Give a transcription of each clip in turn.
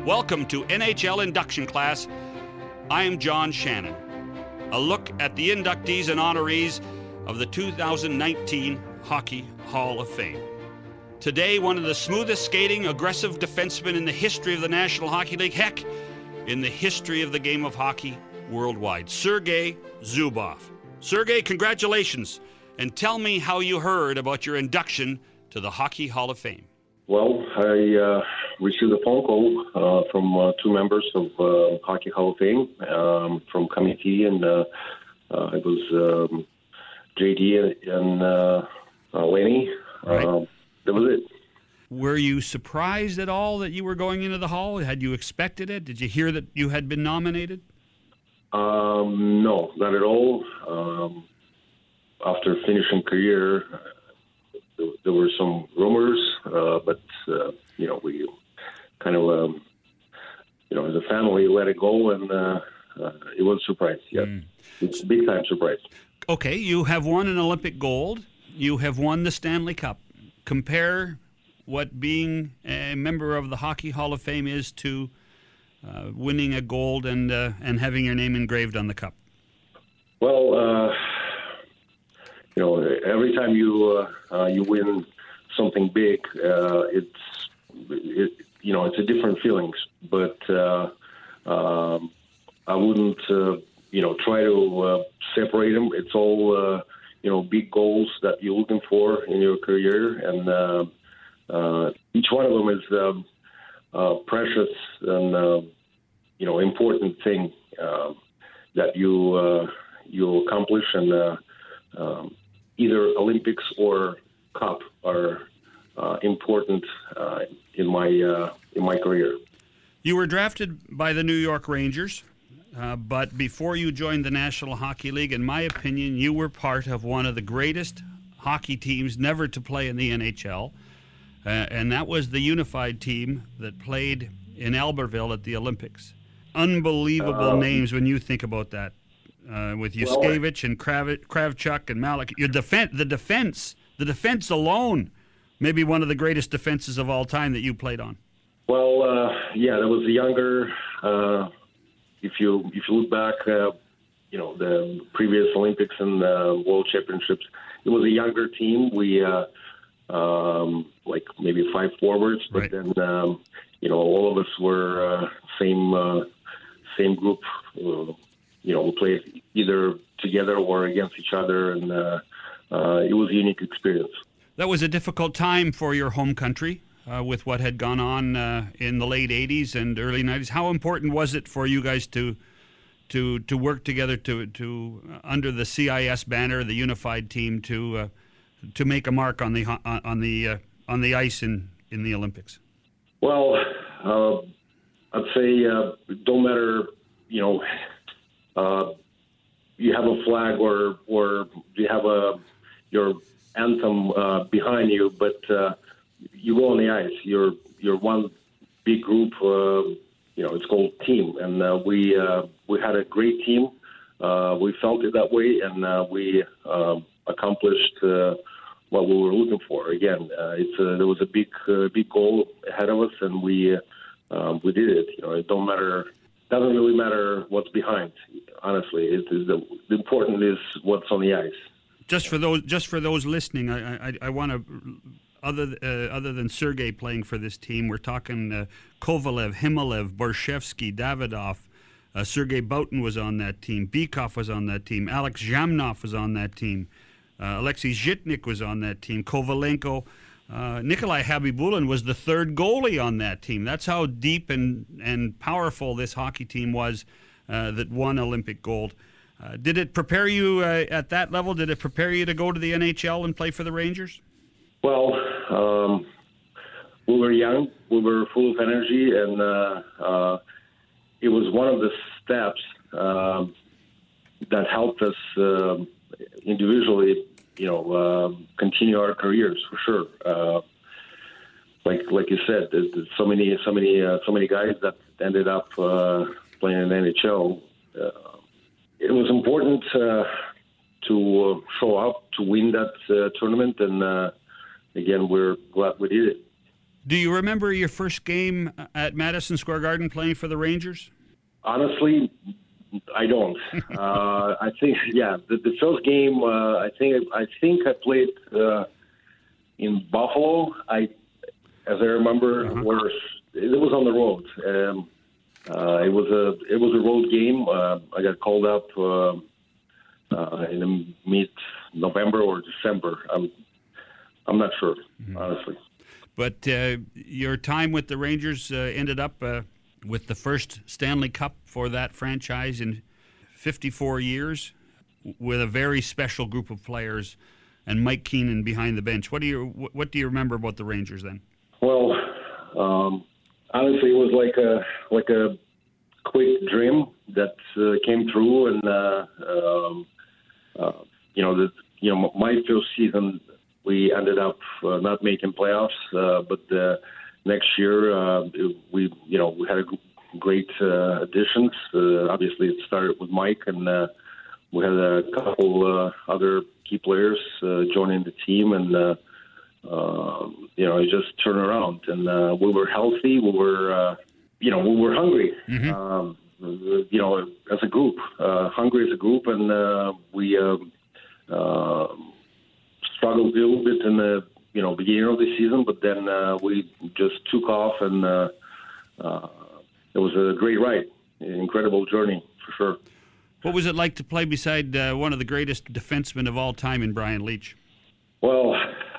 Welcome to NHL Induction Class. I'm John Shannon. A look at the inductees and honorees of the 2019 Hockey Hall of Fame. Today, one of the smoothest skating, aggressive defensemen in the history of the National Hockey League, heck, in the history of the game of hockey worldwide, Sergei Zubov. Sergei, congratulations, and tell me how you heard about your induction to the Hockey Hall of Fame. Well, I received a phone call from two members of Hockey Hall of Fame from committee, and it was JD and Lenny. Right. That was it. Were you surprised at all that you were going into the Hall? Had you expected it? Did you hear that you had been nominated? No, not at all. After finishing career, there were some rumors, but we kind of, as a family, let it go, and it was a surprise. Yeah, It's a big time surprise. Okay, you have won an Olympic gold. You have won the Stanley Cup. Compare what being a member of the Hockey Hall of Fame is to winning a gold and having your name engraved on the cup. Well, every time you win something big, it's a different feelings. But I wouldn't try to separate them. It's all big goals that you're looking for in your career, and each one of them is precious and important thing that you accomplish, and either Olympics or Cup are important in my career. You were drafted by the New York Rangers, but before you joined the National Hockey League, in my opinion, you were part of one of the greatest hockey teams never to play in the NHL, and that was the unified team that played in Albertville at the Olympics. Unbelievable names when you think about that. With Yushkevich and Kravchuk and Malik. The defense alone, maybe one of the greatest defenses of all time that you played on. Well, that was the younger. If you look back, the previous Olympics and World Championships, it was a younger team. We maybe 5 forwards, but right. Then all of us were same group. We played either together or against each other, and it was a unique experience. That was a difficult time for your home country with what had gone on in the late 80s and early 90s. How important was it for you guys to work together to under the CIS banner, the unified team, to make a mark on the ice in the Olympics? Well, I'd say don't matter, you have a flag or you have your anthem behind you, but you go on the ice. You're one big group. It's called team, and we had a great team. We felt it that way, and we accomplished what we were looking for. Again, there was a big goal ahead of us, and we did it. It don't matter. Doesn't really matter what's behind. Honestly, the important is what's on the ice. Just for those listening, I want to other than Sergei playing for this team, we're talking Kovalev, Himalev, Borshevsky, Davidoff. Sergei Boutin was on that team. Bykov was on that team. Alex Zhamnov was on that team. Alexei Zhitnik was on that team. Kovalenko. Nikolai Habibulin was the third goalie on that team. That's how deep and powerful this hockey team was that won Olympic gold. Did it prepare you at that level? Did it prepare you to go to the NHL and play for the Rangers? Well, we were young. We were full of energy, and it was one of the steps that helped us individually continue our careers, for sure. Like you said, there's so many guys that ended up playing in the NHL. It was important to show up to win that tournament, and again, we're glad we did it. Do you remember your first game at Madison Square Garden playing for the Rangers? Honestly, I don't. I think, the first game. I think I played in Buffalo. As I remember, it was on the road. It was a road game. I got called up in mid-November or December. I'm not sure, honestly. But your time with the Rangers ended up with the first Stanley Cup for that franchise in 54 years, with a very special group of players, and Mike Keenan behind the bench. What do you remember about the Rangers then? Well, honestly, it was like a quick dream that came true, and my first season we ended up not making playoffs, but next year we had a great additions. Obviously, it started with Mike, and we had a couple other key players joining the team, and it just turned around, and we were healthy. We were hungry. As a group, hungry as a group, and we struggled a little bit in the beginning of the season, but then we just took off, and it was a great ride, an incredible journey for sure. What was it like to play beside one of the greatest defensemen of all time in Brian Leetch? Well,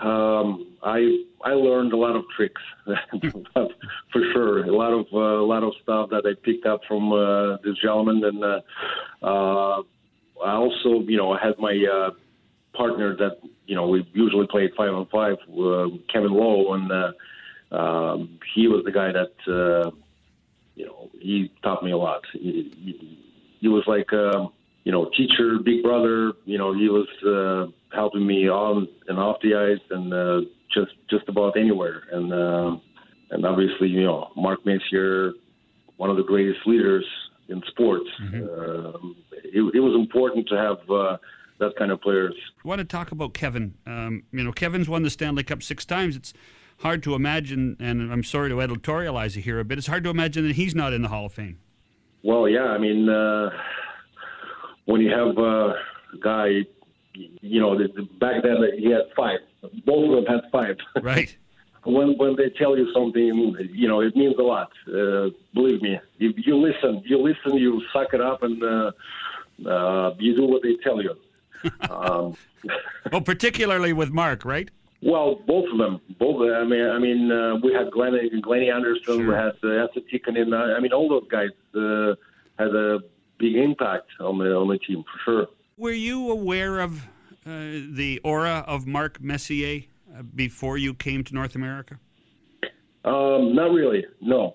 I learned a lot of tricks for sure. A lot of stuff that I picked up from this gentleman, and I also I had my partner that we usually played 5-on-5, Kevin Lowe, and he was the guy that he taught me a lot. He was like teacher, big brother. He was helping me on and off the ice, and just about anywhere. And obviously, Mark Messier, one of the greatest leaders in sports. It was important to have that kind of players. I want to talk about Kevin. Kevin's won the Stanley Cup 6 times. It's hard to imagine, and I'm sorry to editorialize it here a bit, it's hard to imagine that he's not in the Hall of Fame. Well, yeah, I mean, when you have a guy, back then he had 5. Both of them had 5. Right. When they tell you something, it means a lot. Believe me, if you listen, you suck it up, and you do what they tell you. Well, particularly with Mark, right? Well, both of them. I mean, we had Glennie Anderson. Sure. We had Esa Tikkanen. I mean, all those guys had a big impact on the team for sure. Were you aware of the aura of Mark Messier before you came to North America? Not really. No.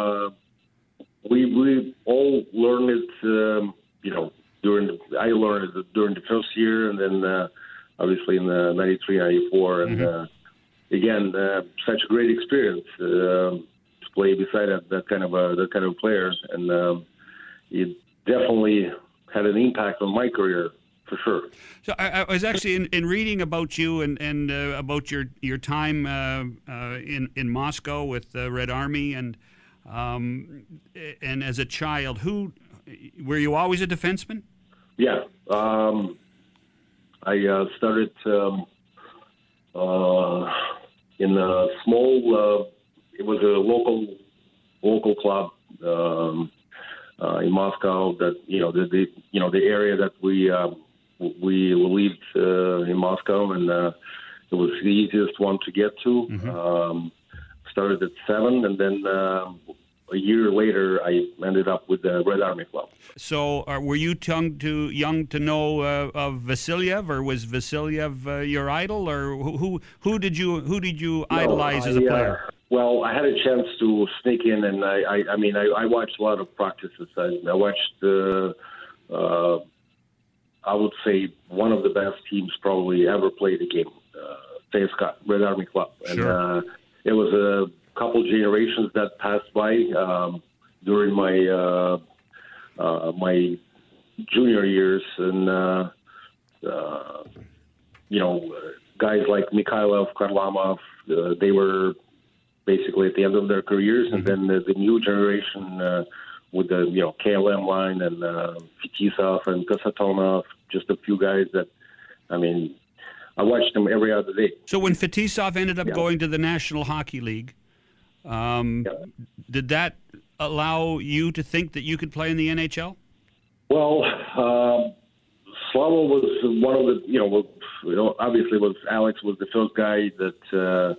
We all learned it. I learned it during the first year, and then obviously in the 93, 94, and again, such a great experience to play beside that kind of players, and it definitely had an impact on my career for sure. So I was actually in reading about you and about your time in Moscow with the Red Army, and as a child, were you always a defenseman? Yeah. I started in a small. It was a local club in Moscow. That the area that we lived in Moscow, and it was the easiest one to get to. Started at 7, and then a year later, I ended up with the Red Army Club. So, were you young to know of Vasilyev, or was Vasilyev your idol, or who did you idolize as a player? Well, I had a chance to sneak in, and I watched a lot of practices. I watched, I would say, one of the best teams probably ever played the game, CSKA, Red Army Club, sure. And it was a couple generations that passed by during my my junior years, and guys like Mikhailov, Kharlamov, they were basically at the end of their careers, and then the new generation with the KLM line and Fetisov and Kasatonov, just a few guys that, I mean, I watched them every other day. So when Fetisov ended up going to the National Hockey League, did that allow you to think that you could play in the NHL? Well, Slavo was one of the, obviously Alex was the first guy that,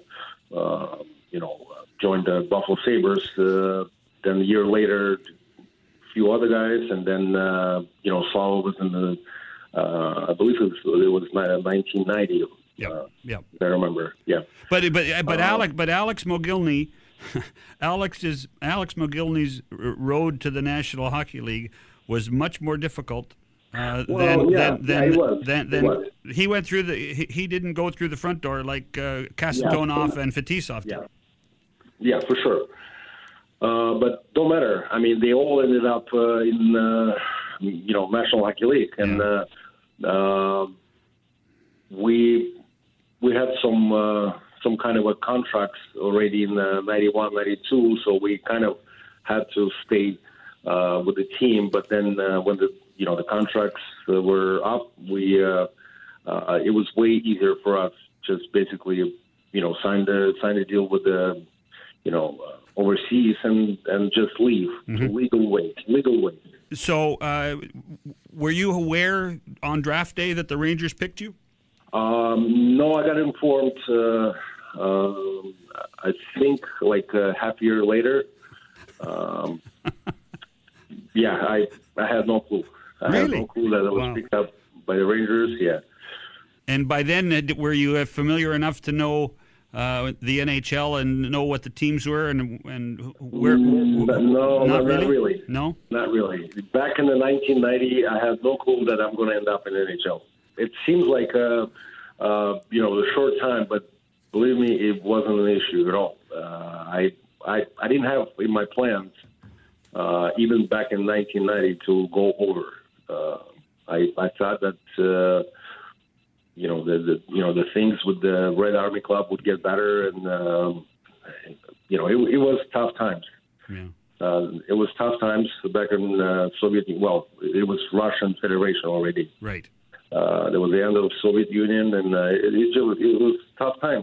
joined the Buffalo Sabres. Then a year later, a few other guys, and then, Slavo was in the, I believe it was 1990. Yeah. I remember. Yeah. But Alex Mogilny, Alex Mogilny's road to the National Hockey League was much more difficult than he went through he didn't go through the front door like Kasatonov and Fetisov did. Yeah, for sure. But don't matter. I mean, they all ended up in National Hockey League, and we had some kind of a contracts already in 91, 92, so we kind of had to stay with the team. But then when the contracts were up, it was way easier for us just basically sign the deal with the overseas and just leave. So legal way. So were you aware on draft day that the Rangers picked you? No, I got informed. I think like a half year later. I had no clue. I had no clue that it was picked up by the Rangers. Yeah. And by then, were you familiar enough to know the NHL and know what the teams were and where? No, not really. No, not really. Back in the 1990, I had no clue that I'm going to end up in the NHL. It seems like a short time, but believe me, it wasn't an issue at all. I didn't have in my plans, even back in 1990, to go over. I thought that the things with the Red Army Club would get better, and it was tough times. Yeah. It was tough times back in Soviet. Well, it was Russian Federation already. Right. There was the end of the Soviet Union, and it was tough times.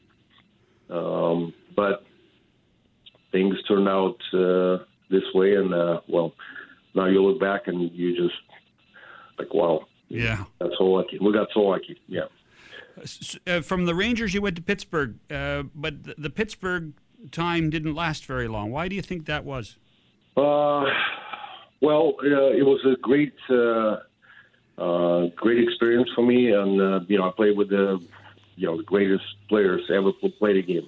But things turned out this way, and now you look back and you just like, wow. Yeah. That's so lucky. We got so lucky. Yeah. From the Rangers, you went to Pittsburgh, but the Pittsburgh time didn't last very long. Why do you think that was? It was a great experience for me, and I played with the greatest players ever played a game,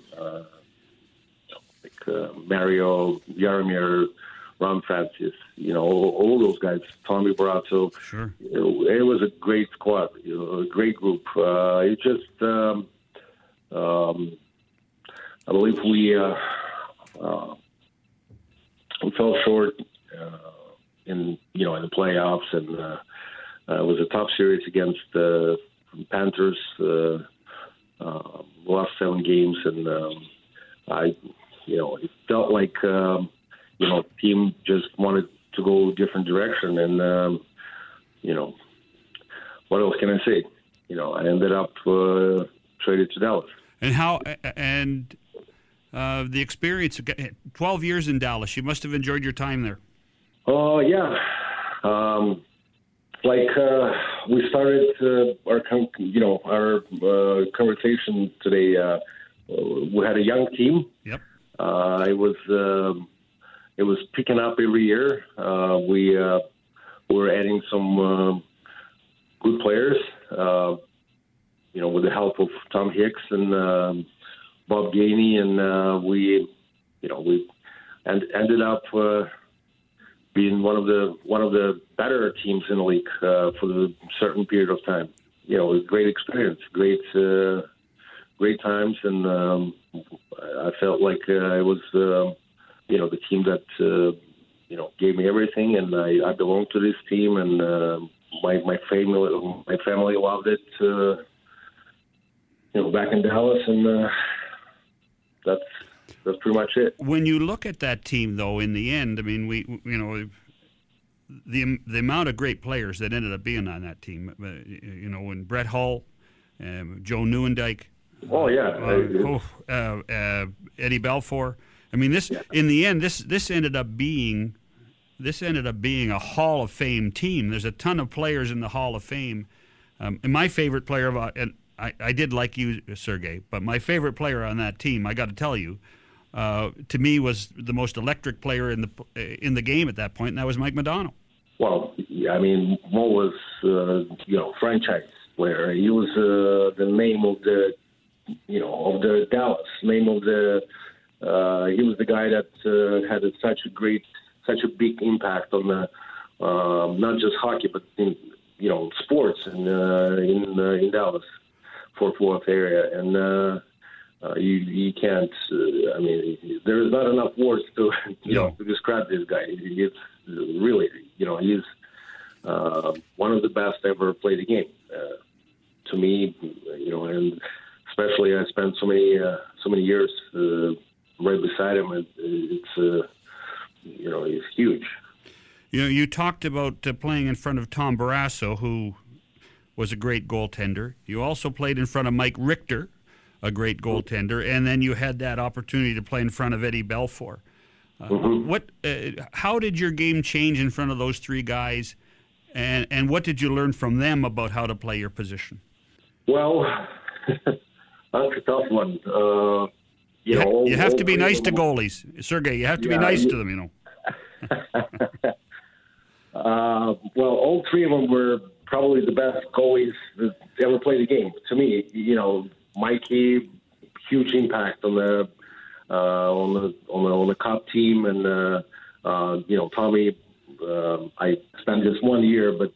like Mario, Jaromir, Ron Francis, all those guys, Tommy Barato. Sure. It was a great squad, a great group. It just, I believe we fell short in the playoffs, and it was a tough series against the Panthers. Lost 7 games, and it felt like the team just wanted to go a different direction, and what else can I say? I ended up traded to Dallas. And how the experience, 12 years in Dallas, you must have enjoyed your time there. Oh, yeah. We started our conversation today. We had a young team. Yep. It was picking up every year. We were adding some good players, with the help of Tom Hicks and Bob Gainey, and we ended up being one of the better teams in the league for a certain period of time. It was a great experience, great times, and I felt like it was the team that gave me everything, and I belonged to this team, and my family loved it. Back in Dallas, and That's pretty much it. When you look at that team, though, in the end, I mean, the amount of great players that ended up being on that team, when Brett Hull, Joe Nieuwendyk, Oh yeah, Eddie Belfour. I mean, in the end, this ended up being a Hall of Fame team. There's a ton of players in the Hall of Fame, and my favorite player and I did like you, Sergei, but my favorite player on that team, I got to tell you, to me was the most electric player in the game at that point, and that was Mike Modano. Well, I mean, Mo was franchise player. He was the name of the Dallas, name of the. He was the guy that had such a big impact on the not just hockey, but in sports in Dallas, Fort Worth area, and you can't. I mean, there is not enough words to to describe this guy. It's really he's one of the best ever played the game. To me, and especially I spent so many years right beside him. It's he's huge. You talked about playing in front of Tom Barrasso, who was a great goaltender. You also played in front of Mike Richter, a great goaltender, and then you had that opportunity to play in front of Eddie Belfour. How did your game change in front of those three guys, and what did you learn from them about how to play your position? Well, that's a tough one. You have to be nice to goalies, Sergei. You have to be nice to them, Well, all three of them were probably the best goalies that ever played the game. To me, Mikey, huge impact on the Cup team, and Tommy. I spent just 1 year, but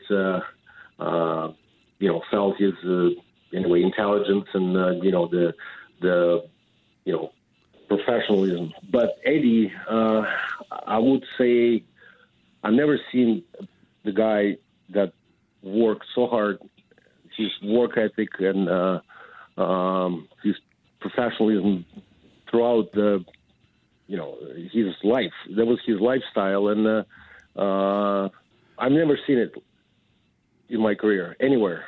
felt his intelligence and the professionalism. But Eddie, I would say I've never seen the guy that worked so hard. His work ethic and his professionalism throughout his life. That was his lifestyle, and I've never seen it in my career anywhere.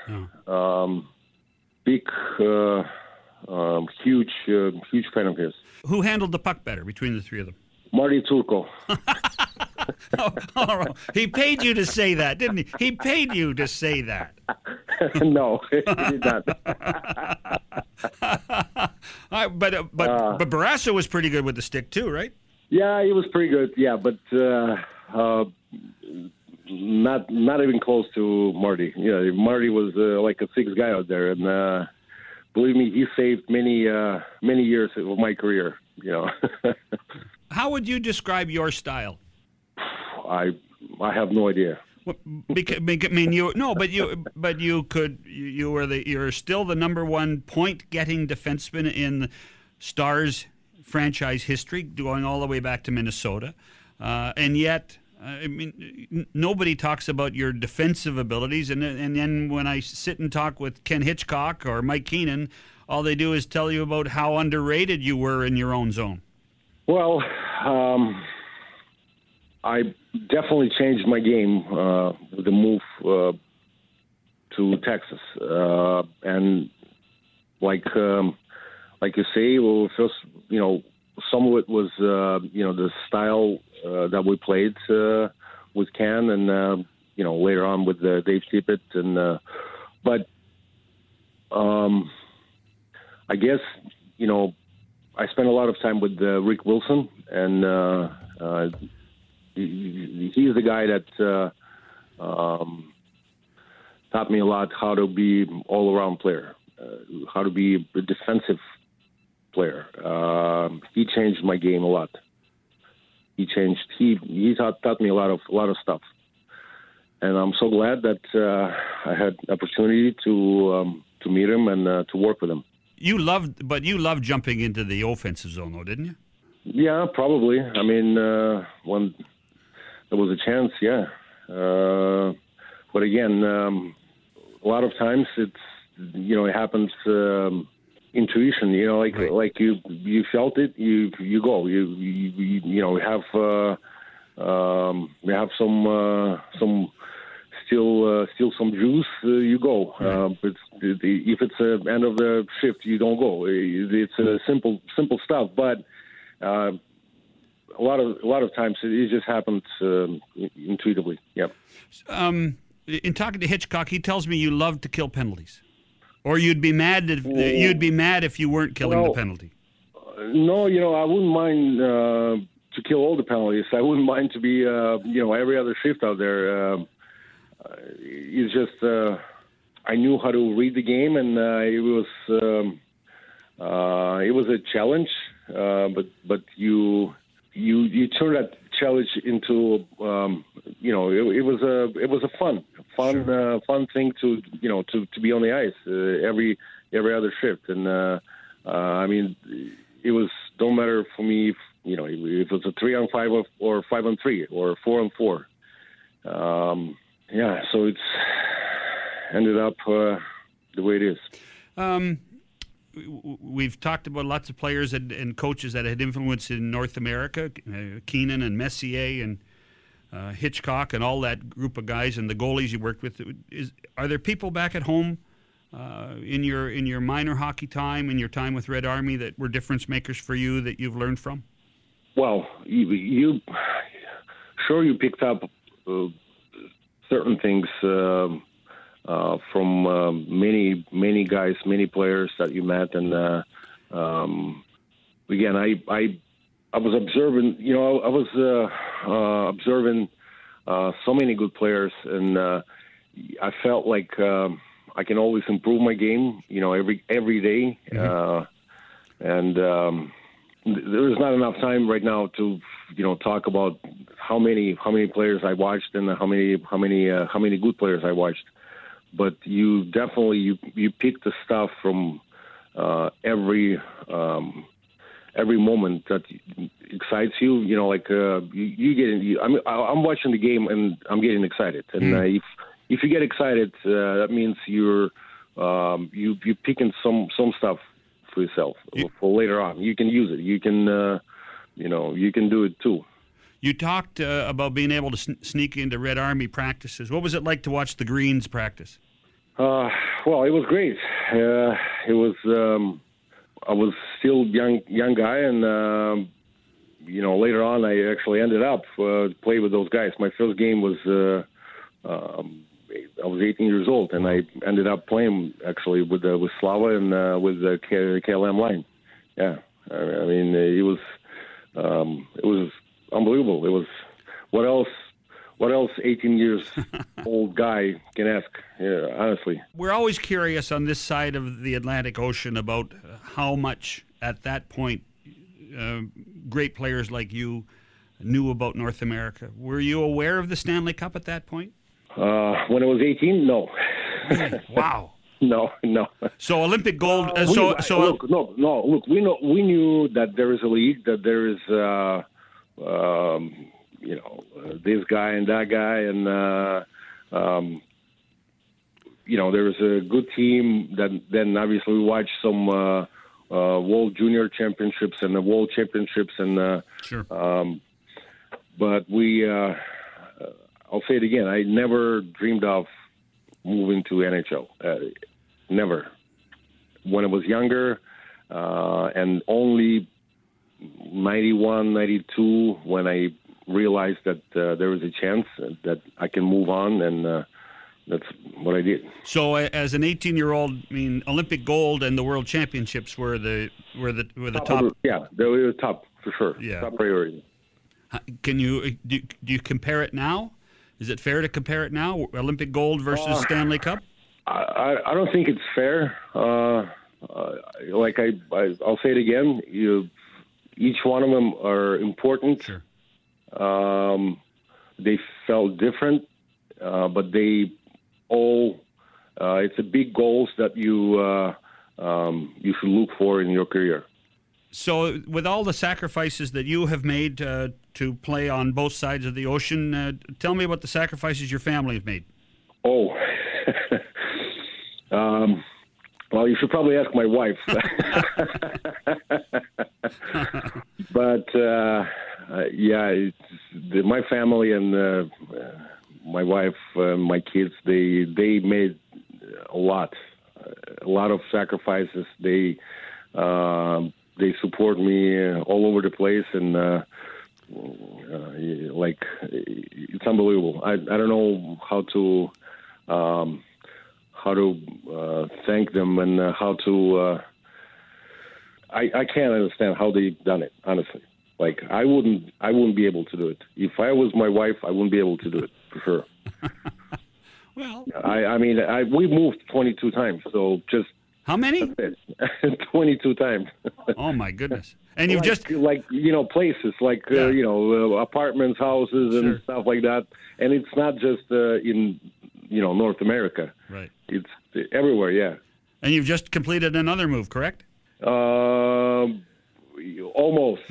Big, huge fan of his. Who handled the puck better between the three of them? Marty Turco. He paid you to say that, didn't he? He paid you to say that. No, he did not. But Barrasso was pretty good with the stick too, right? Yeah, he was pretty good. Yeah, but not even close to Marty. Yeah, Marty was like a sixth guy out there, and believe me, he saved many years of my career. How would you describe your style? I have no idea. Well, you're still the number one point-getting defenseman in Stars franchise history, going all the way back to Minnesota, and yet. Nobody talks about your defensive abilities, and then when I sit and talk with Ken Hitchcock or Mike Keenan, all they do is tell you about how underrated you were in your own zone. Well, I definitely changed my game with the move to Texas, and like you say, well, first, some of it was the style that we played with Ken, and later on with Dave Tippett, and but I guess I spent a lot of time with Rick Wilson, and he's the guy that taught me a lot how to be all-around player, how to be a defensive player. He changed my game a lot. He taught me a lot of stuff, and I'm so glad that I had opportunity to meet him and to work with him. You loved jumping into the offensive zone, though, didn't you? Yeah, probably. I mean, when there was a chance, yeah. But again, a lot of times it happens intuition. Right. like you felt it. You go. We have some still some juice. You go. Right. But if it's the end of the shift, you don't go. It's simple stuff, but. A lot of times it just happens intuitively. Yeah. In talking to Hitchcock, he tells me you love to kill penalties, or you'd be mad if you weren't killing the penalty. No, I wouldn't mind to kill all the penalties. I wouldn't mind to be every other shift out there. It's just I knew how to read the game, and it was a challenge. But you turn that challenge into it was a fun thing to be on the ice every other shift, and I mean it was don't matter for me if it was a 3-on-5 or 5-on-3 or 4-on-4. So it's ended up the way it is. We've talked about lots of players and coaches that had influence in North America, Keenan and Messier and Hitchcock and all that group of guys and the goalies you worked with. Are there people back at home in your minor hockey time, in your time with Red Army, that were difference makers for you that you've learned from? Well, you picked up certain things from many guys, many players that you met, and again, I was observing. I was observing so many good players, and I felt like I can always improve my game. Every day, and there is not enough time right now to talk about how many players I watched and how many good players I watched. But you definitely you pick the stuff from every moment that excites you. You get. I'm watching the game and I'm getting excited. And if you get excited, that means you're picking some stuff for yourself for later on. You can use it. You can you can do it too. You talked about being able to sneak into Red Army practices. What was it like to watch the Greens practice? Well, it was great. It was. I was still young guy, and later on, I actually ended up play with those guys. My first game was I was 18 years old, and I ended up playing actually with Slava and with the KLM line. Yeah, I mean it was unbelievable. It was what else 18 years old guy can ask, honestly. We're always curious on this side of the Atlantic Ocean about how much at that point great players like you knew about North America. Were you aware of the Stanley Cup at that point? When I was 18, no. Wow. No. So Olympic gold. Look, we knew that there is a league, that there is this guy and that guy, and there was a good team. That then obviously we watched some World Junior Championships and the World Championships, and sure. But we, I'll say it again. I never dreamed of moving to NHL. Never. When I was younger, and only 91, 92, when I realized that there was a chance that I can move on, and that's what I did. So, as an 18-year-old, I mean, Olympic gold and the World Championships were the top. Yeah, they were the top for sure. Yeah. Top priority. Can you do you compare it now? Is it fair to compare it now? Olympic gold versus Stanley Cup? I don't think it's fair. Like I'll say it again. Each one of them are important. Sure. They felt different, but they all. It's a big goals that you should look for in your career. So, with all the sacrifices that you have made to play on both sides of the ocean, tell me about the sacrifices your family have made. Oh, Well, you should probably ask my wife. But my family and my wife, my kids, they made a lot of sacrifices. They support me all over the place, and it's unbelievable. I don't know how to thank them, and how to. I can't understand how they've done it, honestly. Like, I wouldn't be able to do it. If I was my wife, I wouldn't be able to do it, for sure. Well, we moved 22 times, so just... How many? 22 times. Oh, my goodness. And you've places like, apartments, houses, and Sure. stuff like that. And it's not just in, North America. Right. It's everywhere, yeah. And you've just completed another move, correct? Almost.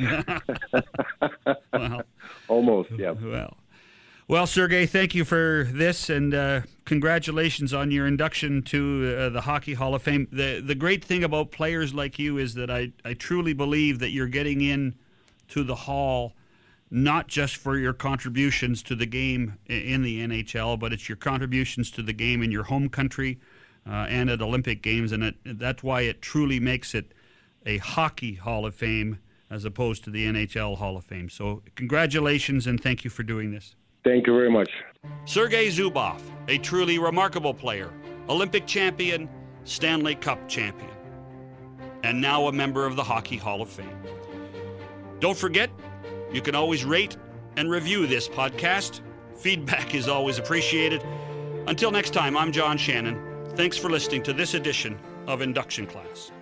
Well, Almost, yeah. Well, Sergei, thank you for this, and congratulations on your induction to the Hockey Hall of Fame. The great thing about players like you is that I truly believe that you're getting in to the Hall not just for your contributions to the game in the NHL, but it's your contributions to the game in your home country and at Olympic Games, and that's why it truly makes it a Hockey Hall of Fame as opposed to the NHL Hall of Fame. So congratulations, and thank you for doing this. Thank you very much. Sergei Zubov, a truly remarkable player, Olympic champion, Stanley Cup champion, and now a member of the Hockey Hall of Fame. Don't forget, you can always rate and review this podcast. Feedback is always appreciated. Until next time, I'm John Shannon. Thanks for listening to this edition of Induction Class.